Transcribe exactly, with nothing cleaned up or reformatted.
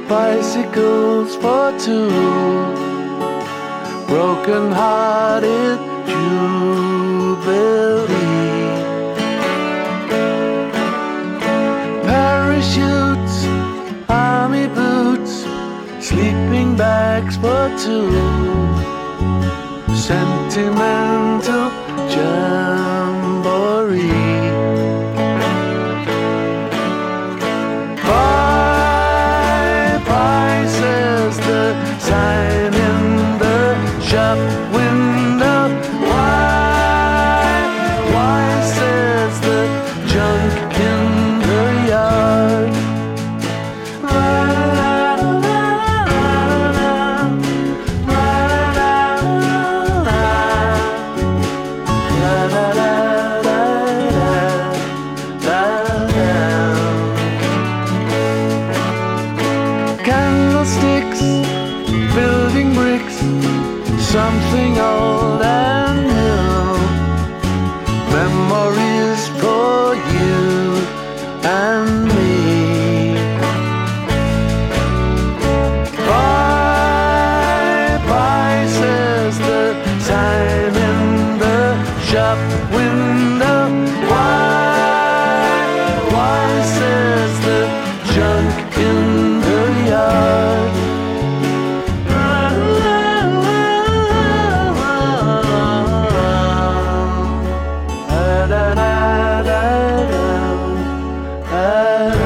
bicycles for two, broken-hearted jubilee. Parachutes, army boots, sleeping bags for two, sentimental jamboree. Bye bye, says the sign in the shop window. Why, why, says the junk in the yard. Candlesticks, building bricks, something old and new, memories for you and me. Bye bye, says the sign in the shop window. Why, why, says the junk in the yard. Da da da da da da.